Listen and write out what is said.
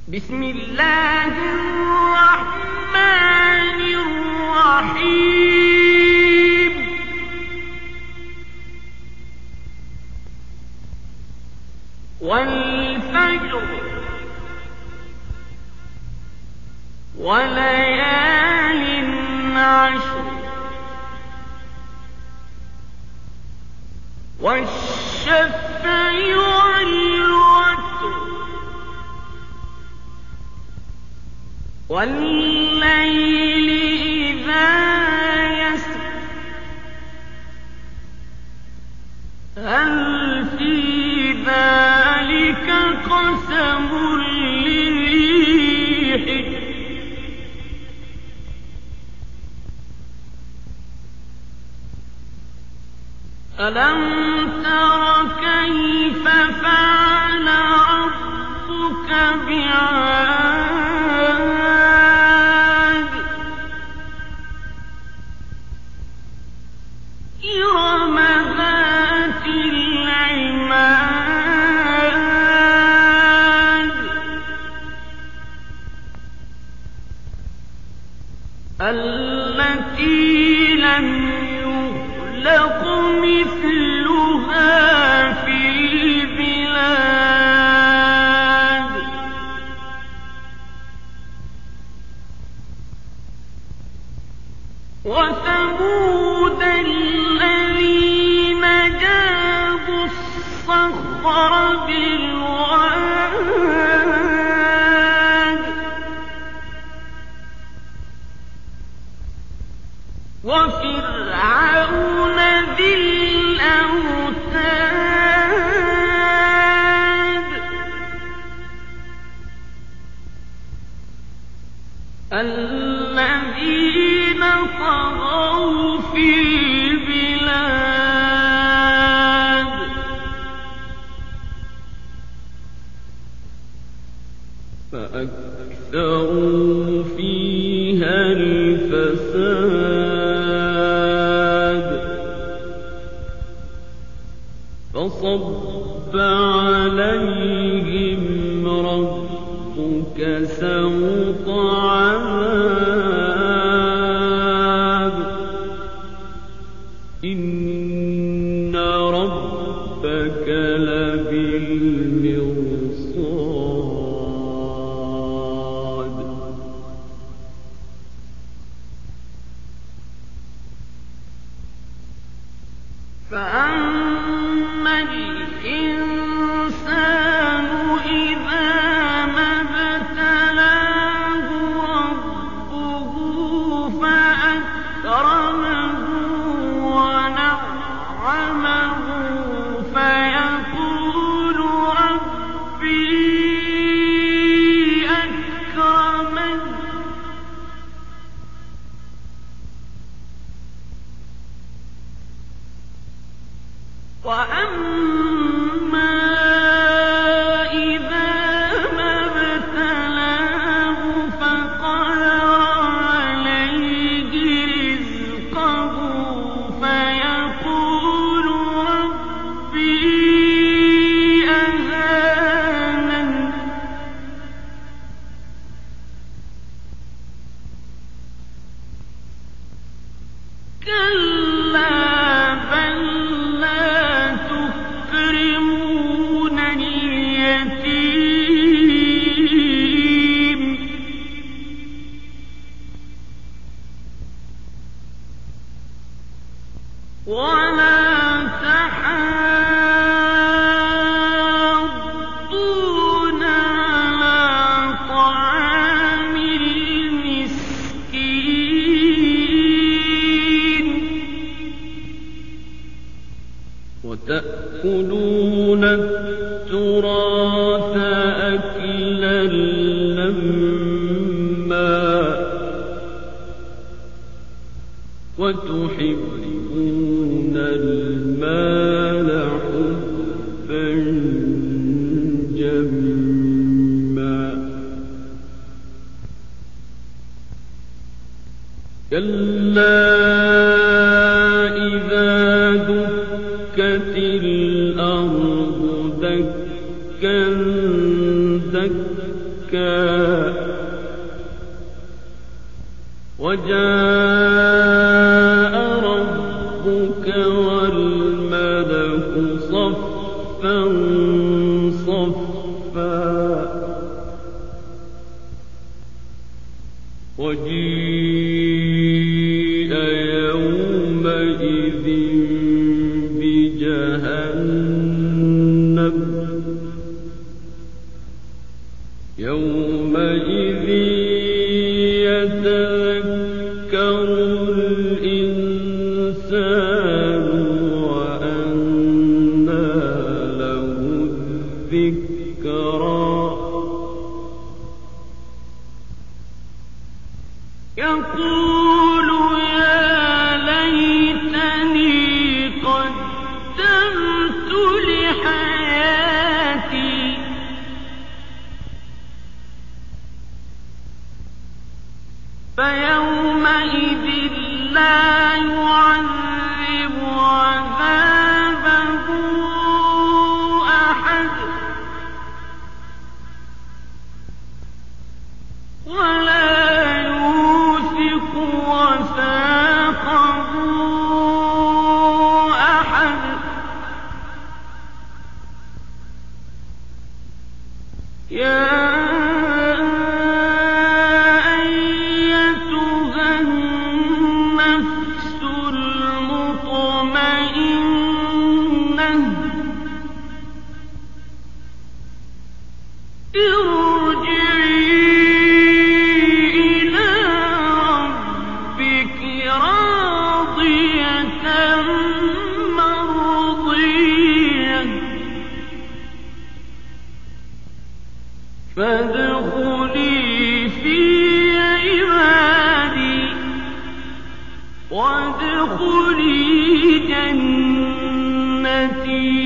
بسم الله الرحمن الرحيم والفجر وليال عشر والشفع والوتر والليل إذا يسر هل في ذلك قسم لذي حجر ألم تر كيف فعل ربك بعاد إرم ذات العماد التي لم يخلق مثلها في البلاد وثمود الذين جابوا الصخر بالواد وفرعون ذي الأوتاد الذين طغوا في البلاد فأكثروا فيها الفساد فصب عليهم ربك سوط عذاب إن ربك لبالمرصاد فأما الإنسان إذا ما ابتلاه ربه فأكرمه ونعمه فيقول ربي أكرمن وأما إذا ما ابتلاه فقدر عليه رزقه فيقول ربي أهانن كلا بل لا تكرمون اليتيم ولا تحاضون على طعام المسكين وتأكلون التراث أكلا لما وتحبون المال حبا جما كلا إذا دكت الأرض دكا دكا وجاء ربك والملك صفا صفا وجيء يومئذ بجهنم يومئذ يتذكر الإنسان وأنى له الذكرى يقول يا ليتني قدمت لحياتي فيومئذ لا يعذب عذابه أحد ولا يوثق وثاقه أحد يا فادخلي في عبادي وادخلي جنتي